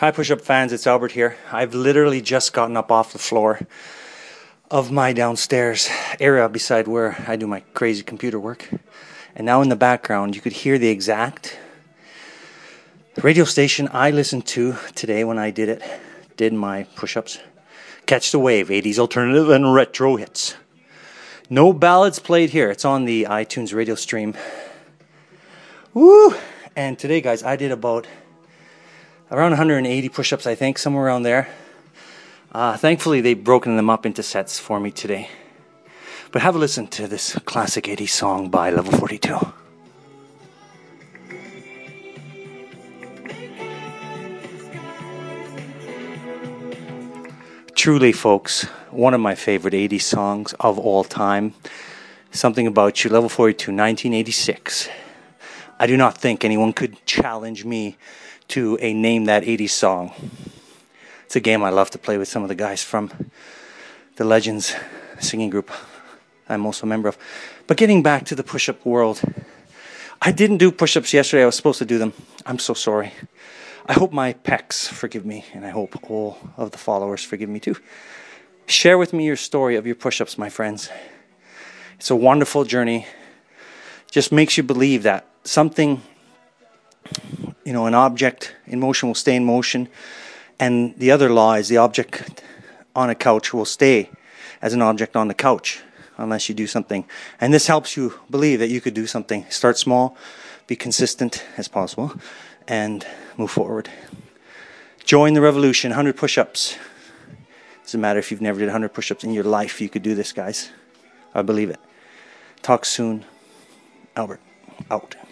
Hi push-up fans, it's Albert here. I've literally just gotten up off the floor of my downstairs area beside where I do my crazy computer work. And now in the background you could hear the exact radio station I listened to today when I did my push-ups. Catch the Wave, 80s alternative and retro hits. No ballads played here. It's on the iTunes radio stream. Woo! And today, guys, I did about around 180 push-ups, I think, somewhere around there. Thankfully, they've broken them up into sets for me today. But have a listen to this classic 80s song by Level 42. Truly, folks, one of my favorite 80s songs of all time. Something About You, Level 42, 1986. I do not think anyone could challenge me to a Name That 80s song. It's a game I love to play with some of the guys from the Legends singing group I'm also a member of. But getting back to the push-up world, I didn't do push-ups yesterday. I was supposed to do them. I'm so sorry. I hope my pecs forgive me, and I hope all of the followers forgive me too. Share with me your story of your push-ups, my friends. It's a wonderful journey. Just makes you believe that something, an object in motion will stay in motion, and the other law is the object on a couch will stay as an object on the couch unless you do something. And this helps you believe that you could do something. Start small, be consistent as possible, and move forward. Join the revolution. 100 push-ups. Doesn't matter if you've never did 100 push-ups in your life. You could do this, guys. I believe it. Talk soon. Albert, out.